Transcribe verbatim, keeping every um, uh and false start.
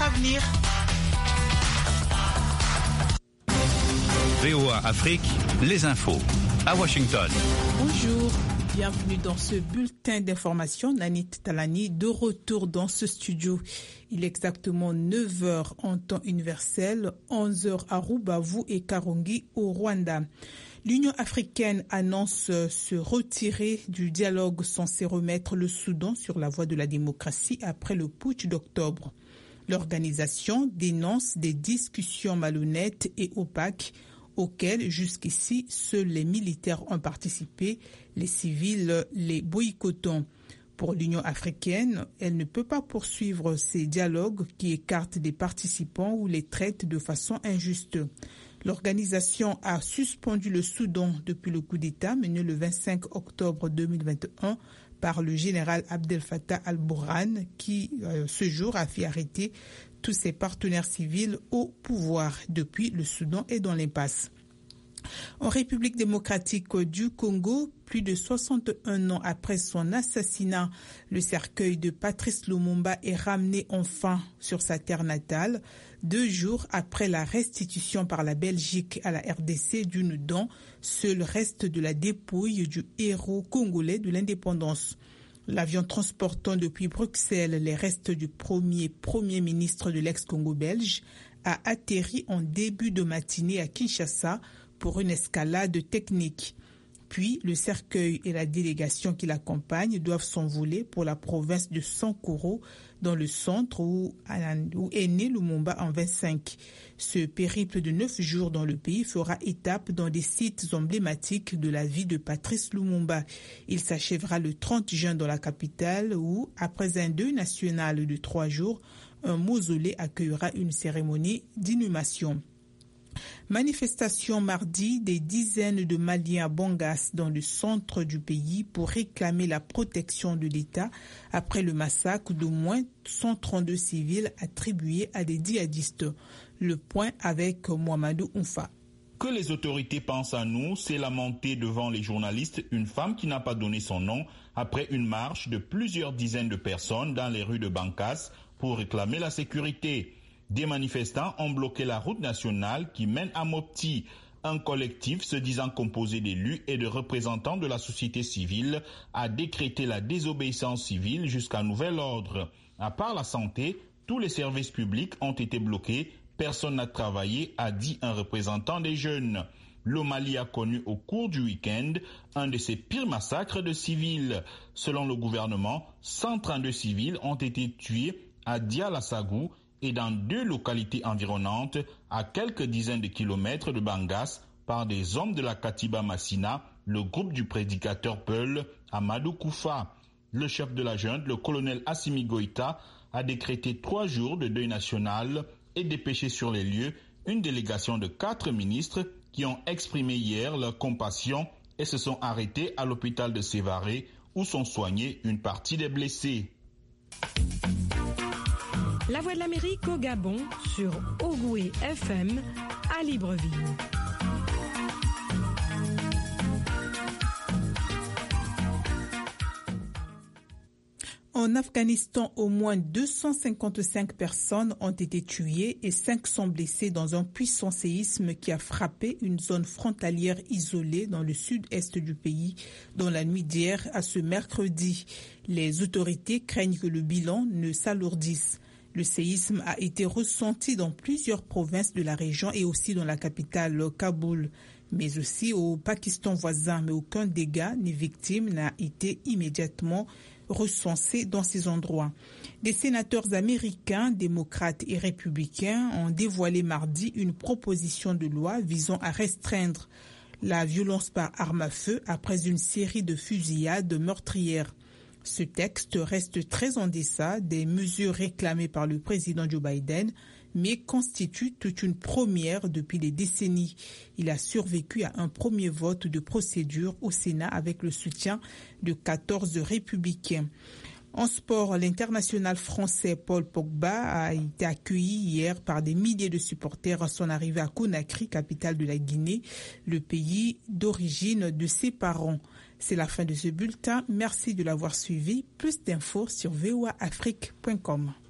avenir. V O A Afrique, les infos à Washington. Bonjour, bienvenue dans ce bulletin d'information. Nanit Talani de retour dans ce studio. Il est exactement neuf heures en temps universel, onze heures à Rubavu et Karongi au Rwanda. L'Union africaine annonce se retirer du dialogue censé remettre le Soudan sur la voie de la démocratie après le putsch d'octobre. L'organisation dénonce des discussions malhonnêtes et opaques auxquelles jusqu'ici seuls les militaires ont participé, les civils les boycottant. Pour l'Union africaine, elle ne peut pas poursuivre ces dialogues qui écartent des participants ou les traitent de façon injuste. L'organisation a suspendu le Soudan depuis le coup d'État mené le vingt-cinq octobre deux mille vingt et un par le général Abdel Fattah al-Burhan qui, euh, ce jour, a fait arrêter tous ses partenaires civils au pouvoir. Depuis, le Soudan est dans l'impasse. En République démocratique du Congo, plus de soixante et un ans après son assassinat, le cercueil de Patrice Lumumba est ramené enfin sur sa terre natale, deux jours après la restitution par la Belgique à la R D C d'une dent, seul reste de la dépouille du héros congolais de l'indépendance. L'avion transportant depuis Bruxelles les restes du premier Premier ministre de l'ex-Congo belge a atterri en début de matinée à Kinshasa pour une escalade technique. Puis, le cercueil et la délégation qui l'accompagne doivent s'envoler pour la province de Sankoro, dans le centre où, où est né Lumumba en vingt-cinq. Ce périple de neuf jours dans le pays fera étape dans des sites emblématiques de la vie de Patrice Lumumba. Il s'achèvera le trente juin dans la capitale où, après un deuil national de trois jours, un mausolée accueillera une cérémonie d'inhumation. Manifestation mardi, des dizaines de Maliens à Bangasse dans le centre du pays pour réclamer la protection de l'État après le massacre d'au moins cent trente-deux civils attribués à des djihadistes. Le point avec Mohamedou Oumfa. Que les autorités pensent à nous, c'est lamenter devant les journalistes une femme qui n'a pas donné son nom après une marche de plusieurs dizaines de personnes dans les rues de Bangasse pour réclamer la sécurité. Des manifestants ont bloqué la route nationale qui mène à Mopti. Un collectif se disant composé d'élus et de représentants de la société civile a décrété la désobéissance civile jusqu'à nouvel ordre. À part la santé, tous les services publics ont été bloqués. Personne n'a travaillé, a dit un représentant des jeunes. Le Mali a connu au cours du week-end un de ses pires massacres de civils. Selon le gouvernement, cent trente-deux civils ont été tués à Dialassagou et dans deux localités environnantes, à quelques dizaines de kilomètres de Bangasse, par des hommes de la Katiba Massina, le groupe du prédicateur Peul, Amadou Koufa. Le chef de la junte, le colonel Assimi Goïta, a décrété trois jours de deuil national et dépêché sur les lieux une délégation de quatre ministres qui ont exprimé hier leur compassion et se sont arrêtés à l'hôpital de Sévaré où sont soignés une partie des blessés. La Voix de l'Amérique au Gabon sur Ogoué F M à Libreville. En Afghanistan, au moins deux cent cinquante-cinq personnes ont été tuées et cinq sont blessées dans un puissant séisme qui a frappé une zone frontalière isolée dans le sud-est du pays dans la nuit d'hier à ce mercredi. Les autorités craignent que le bilan ne s'alourdisse. Le séisme a été ressenti dans plusieurs provinces de la région et aussi dans la capitale Kaboul, mais aussi au Pakistan voisin. Mais aucun dégât ni victime n'a été immédiatement recensé dans ces endroits. Des sénateurs américains, démocrates et républicains ont dévoilé mardi une proposition de loi visant à restreindre la violence par arme à feu après une série de fusillades meurtrières. Ce texte reste très en deçà des mesures réclamées par le président Joe Biden, mais constitue toute une première depuis des décennies. Il a survécu à un premier vote de procédure au Sénat avec le soutien de quatorze républicains. En sport, l'international français Paul Pogba a été accueilli hier par des milliers de supporters à son arrivée à Conakry, capitale de la Guinée, le pays d'origine de ses parents. C'est la fin de ce bulletin. Merci de l'avoir suivi. Plus d'infos sur v o a afrique point com.